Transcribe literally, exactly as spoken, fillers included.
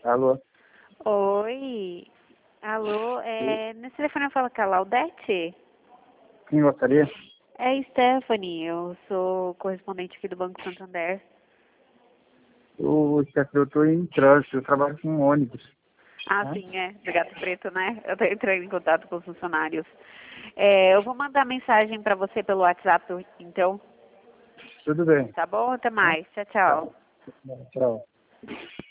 Alô? Oi. Alô, é, nesse telefone eu falo com a Laudete? Quem gostaria? É Stephanie, eu sou correspondente aqui do Banco Santander. Eu, eu estou em trânsito, eu trabalho com ônibus. Ah, Hã? sim, é, do Gato Preto, né? Eu tô entrando em contato com os funcionários. É, eu vou mandar mensagem para você pelo WhatsApp, então. Tudo bem. Tá bom? Até Hã? mais. Tchau, Tá. tchau. Tchau.